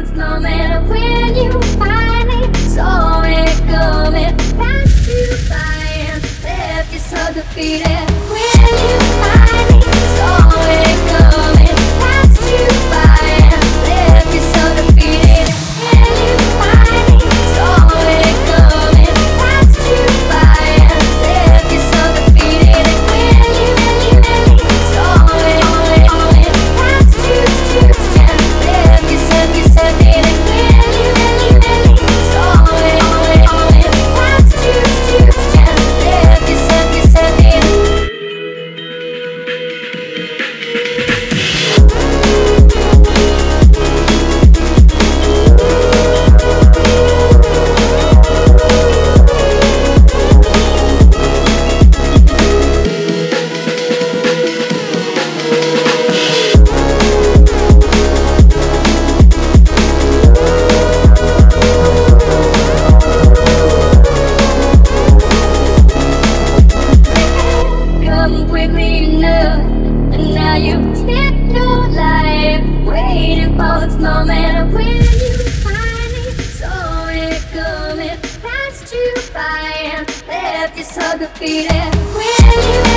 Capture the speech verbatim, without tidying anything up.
bones, no matter when you finally saw it coming. Passed you by and left you so defeated. When you finally saw it coming, passed you by and left you so defeated. When you finally saw it coming, passed you by and left you so defeated. When you really, really saw it coming, passed you, just and left you so defeated. When you really, really saw it coming, passed you, just and left you so defeated. Come quickly enough, and now you spent your life waiting for this moment. When you finally saw it coming, passed you by and left you so defeated. When you